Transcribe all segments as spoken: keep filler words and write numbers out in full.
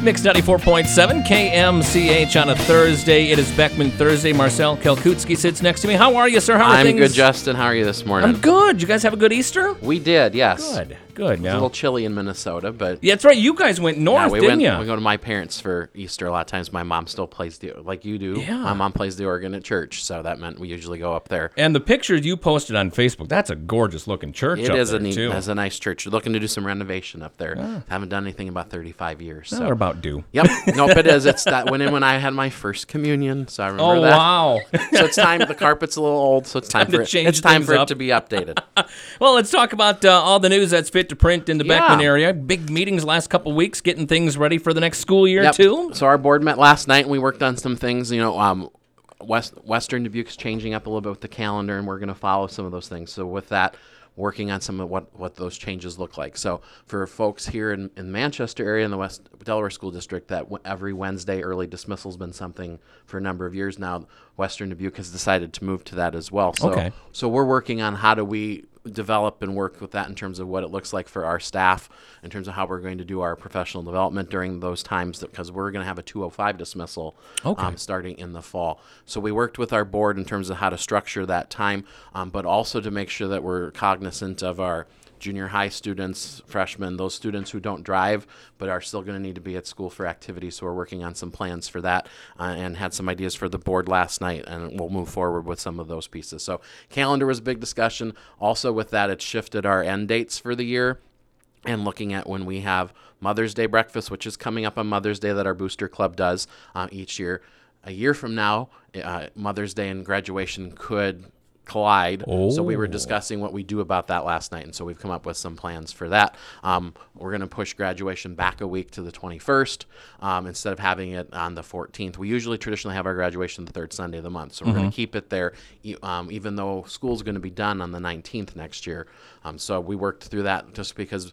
Mix ninety-four point seven, K M C H on a Thursday. It is Beckman Thursday. Marcel Kelkutsky sits next to me. How are you, sir? How are I'm things? good, Justin. How are you this morning? I'm good. You guys have a good Easter? We did, yes. Good, good. It's a little chilly in Minnesota, but... Yeah, that's right. You guys went north, yeah, we didn't went, you? We go to my parents for Easter a lot of times. My mom still plays the... Like you do. Yeah. My mom plays the organ at church, so that meant we usually go up there. And the pictures you posted on Facebook, that's a gorgeous-looking church It up is there, a neat, too. it's a nice church. We're looking to do some renovation up there. Haven't done anything in about thirty-five years. Well, So. we're about due. Yep. Nope, it is. It's that when, when I had my first communion, so I remember Oh, that. wow. So it's time. The carpet's a little old, so it's time, Time to for it. change It's time things for it up. to be updated. Well, let's talk about uh, all the news that's fit to print in the Yeah. Beckman area. Big meetings last couple weeks, getting things ready for the next school year, Yep. too. So our board met last night, and we worked on some things. You know, um, West Western Dubuque's changing up a little bit with the calendar, and we're going to follow some of those things. So with that, working on some of what, what those changes look like. So for folks here in, in Manchester area in the West Delaware School District, that w- every Wednesday early dismissal has been something for a number of years now. Western Dubuque has decided to move to that as well. So, Okay. So we're working on how do we develop and work with that in terms of what it looks like for our staff, in terms of how we're going to do our professional development during those times, because we're going to have a two oh five dismissal Okay. um, starting in the fall. So we worked with our board in terms of how to structure that time, um, but also to make sure that we're cognizant of our junior high students, freshmen, those students who don't drive but are still going to need to be at school for activities. So we're working on some plans for that uh, and had some ideas for the board last night, and we'll move forward with some of those pieces. So calendar was a big discussion. Also with that, it shifted our end dates for the year, and looking at when we have Mother's Day breakfast, which is coming up on Mother's Day that our booster club does uh, each year. A year from now, uh, Mother's Day and graduation could collide. So we were Oh. discussing what we do about that last night, and so we've come up with some plans for that. Um, we're going to push graduation back a week to the twenty-first um, instead of having it on the fourteenth. We usually traditionally have our graduation the third Sunday of the month, so we're going to keep it there, e- um, even though school's going to be done on the nineteenth next year. Um, so we worked through that just because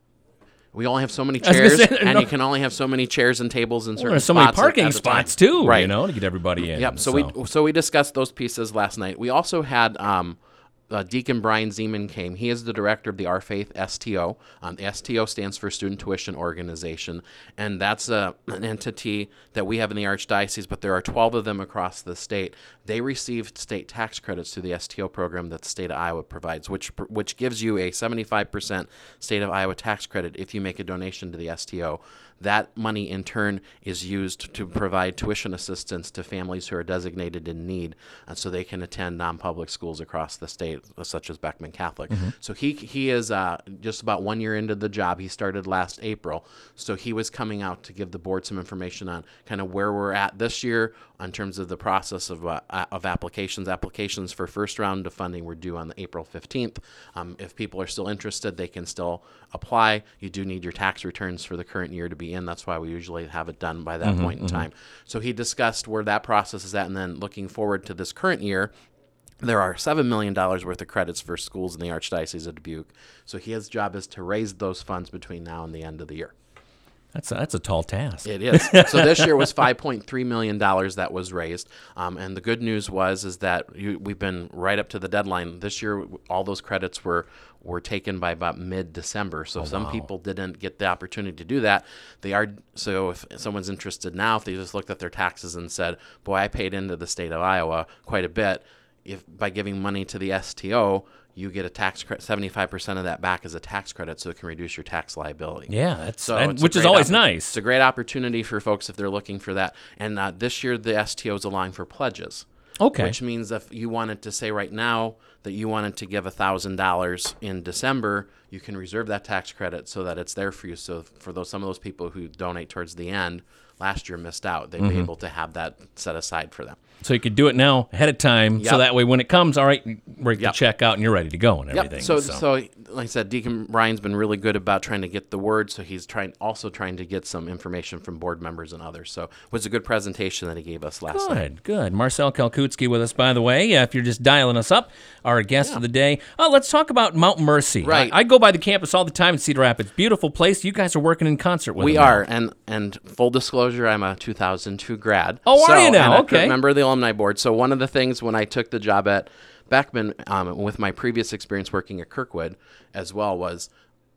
we only have so many was gonna chairs, say, and no- you can only have so many chairs and tables in certain There's so many spots at- parking at a time. spots, too, right? you know, to get everybody in. Yep. So, we so we discussed those pieces last night. We also had um, uh, Deacon Brian Zeman came. He is the director of the Our Faith S T O. Um, the S T O stands for Student Tuition Organization, and that's a, an entity that we have in the Archdiocese, but there are twelve of them across the state. They received state tax credits through the S T O program that the state of Iowa provides, which which gives you a seventy-five percent state of Iowa tax credit if you make a donation to the S T O. That money, in turn, is used to provide tuition assistance to families who are designated in need, and so they can attend non-public schools across the state, such as Beckman Catholic. So he he is uh, just about one year into the job. He started last April, so he was coming out to give the board some information on kind of where we're at this year in terms of the process of uh, of applications. Applications for first round of funding were due on the April fifteenth. Um, if people are still interested, they can still apply. You do need your tax returns for the current year to be in. That's why we usually have it done by that point in time. So he discussed where that process is at, and then looking forward to this current year, there are seven million dollars worth of credits for schools in the Archdiocese of Dubuque. So his job is to raise those funds between now and the end of the year. That's a, that's a tall task. It is. So this year was five point three million dollars that was raised. Um, and the good news was is that you, we've been right up to the deadline. This year, all those credits were were taken by about mid-December. So some wow. people didn't get the opportunity to do that. They are so if someone's interested now, if they just looked at their taxes and said, boy, I paid into the state of Iowa quite a bit, if by giving money to the S T O, you get a tax credit, seventy-five percent of that back as a tax credit, so it can reduce your tax liability. Yeah, that's So that- it's a which is great always oppo- nice. It's a great opportunity for folks if they're looking for that. And uh, this year, the S T O is allowing for pledges. Okay. Which means if you wanted to say right now that you wanted to give one thousand dollars in December, you can reserve that tax credit so that it's there for you. So for those some of those people who donate towards the end, last year missed out, they'd Mm-hmm. be able to have that set aside for them. So you could do it now ahead of time, so Yep. that way when it comes, all right, break Yep. the check out and you're ready to go and everything. Yep. So, so, like I said, Deacon Brian's been really good about trying to get the word. So he's trying, also trying to get some information from board members and others. So it was a good presentation that he gave us last night. Good, good. Marcel Kelkutsky with us, by the way. Uh, if you're just dialing us up, our guest of the day. Oh, let's talk about Mount Mercy. Right. I, I go by the campus all the time in Cedar Rapids. Beautiful place. You guys are working in concert with We them now. are, and and full disclosure, I'm a two thousand two grad. Oh, are so, you now? and a Okay. member of the alumni board. So one of the things when I took the job at Beckman, um, with my previous experience working at Kirkwood as well, was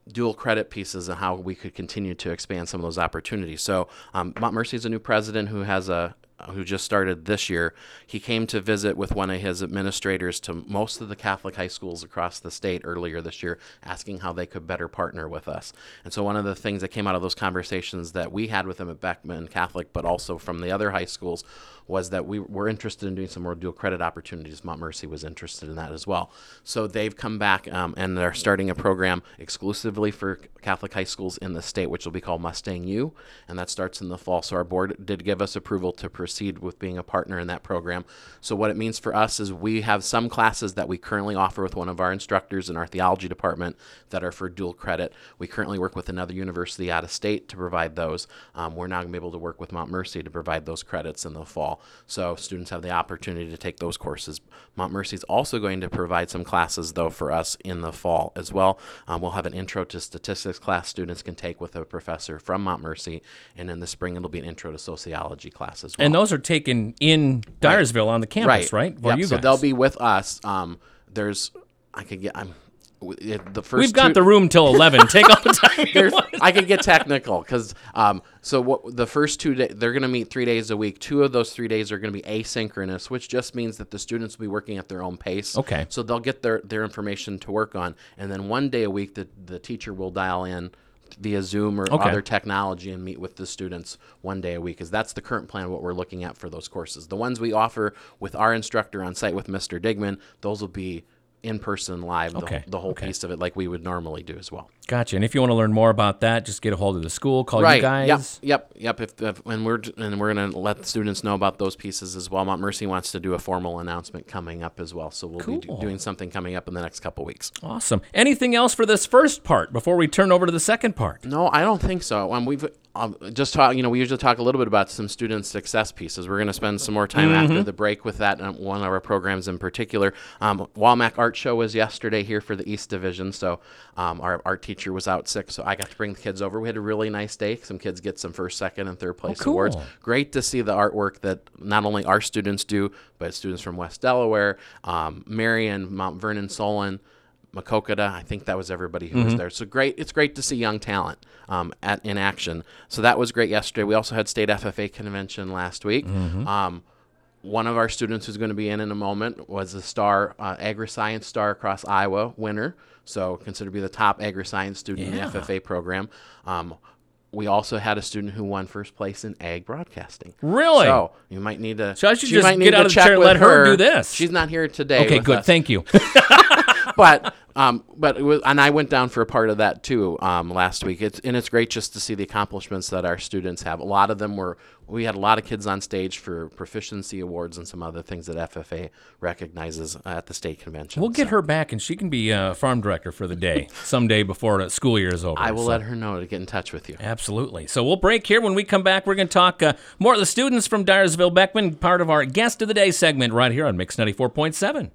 dual credit pieces and how we could continue to expand some of those opportunities. So um, Montmorency is a new president who has a who just started this year. He came to visit with one of his administrators to most of the Catholic high schools across the state earlier this year, asking how they could better partner with us. And so one of the things that came out of those conversations that we had with him at Beckman Catholic, but also from the other high schools, was that we were interested in doing some more dual credit opportunities. Montmorency was interested in that as well. So they've come back um, and they're starting a program exclusively for Catholic high schools in the state, which will be called Mustang U, and that starts in the fall. So our board did give us approval to proceed with being a partner in that program. So what it means for us is we have some classes that we currently offer with one of our instructors in our theology department that are for dual credit. We currently work with another university out of state to provide those. Um, we're now going to be able to work with Montmorency to provide those credits in the fall. So students have the opportunity to take those courses. Montmorency is also going to provide some classes, though, for us in the fall as well. Um, we'll have an intro to statistics class students can take with a professor from Montmorency, and in the spring it'll be an intro to sociology class as well. And those are taken in Dyersville on the campus, right? right? Where Yep. you So guys? they'll be with us. Um, there's, I could get, I'm, it, the first We've got two, the room till eleven. Take all the time you There's, want. I could get technical because um, so what the first two days they're going to meet three days a week. Two of those three days are going to be asynchronous, which just means that the students will be working at their own pace. Okay. So they'll get their their information to work on, and then one day a week the the teacher will dial in via Zoom or Okay. other technology and meet with the students one day a week, because that's the current plan, what we're looking at for those courses. The ones we offer with our instructor on site with Mister Digman, those will be in person live, the, Okay, the whole okay. piece of it, like we would normally do as well. Gotcha. And if you want to learn more about that, just get a hold of the school, call Right. you guys. Yep. Yep. Yep. If, if and we're and we're gonna let the students know about those pieces as well. Montmorency wants to do a formal announcement coming up as well, so we'll be do, Cool. doing something coming up in the next couple weeks. Awesome. Anything else for this first part before we turn over to the second part? No, I don't think so. Um, we've um, just talk. You know, we usually talk a little bit about some student success pieces. We're going to spend some more time Mm-hmm. after the break with that. Um, one of our programs in particular, um, Walmack Art Show was yesterday here for the East Division. So um, our art teacher was out sick, so I got to bring the kids over. We had a really nice day. Some kids get some first, second, and third place Oh, cool. awards. Great to see the artwork that not only our students do, but students from West Delaware, um, Marion, Mount Vernon, Solon, Makokada. I think that was everybody who Mm-hmm. was there. So great. It's great to see young talent um, at, in action. So that was great yesterday. We also had state F F A convention last week. Mm-hmm. Um, one of our students who's going to be in in a moment was a star, uh, agri-science star across Iowa winner. So considered to be the top agri-science student in the Yeah. F F A program. Um, we also had a student who won first place in ag broadcasting. Really? So you might need to. So I should she just might need get to out of the check chair and with let her do this. She's not here today. Okay, with good. us. Thank you. but um, but it was, and I went down for a part of that too um, last week. It's and it's great just to see the accomplishments that our students have. A lot of them were. We had a lot of kids on stage for proficiency awards and some other things that F F A recognizes at the state convention. We'll get So her back, and she can be uh, farm director for the day someday before the school year is over. I will So- let her know to get in touch with you. Absolutely. So we'll break here. When we come back, we're going to talk uh, more of the students from Dyersville Beckman, part of our Guest of the Day segment right here on Mix ninety-four point seven.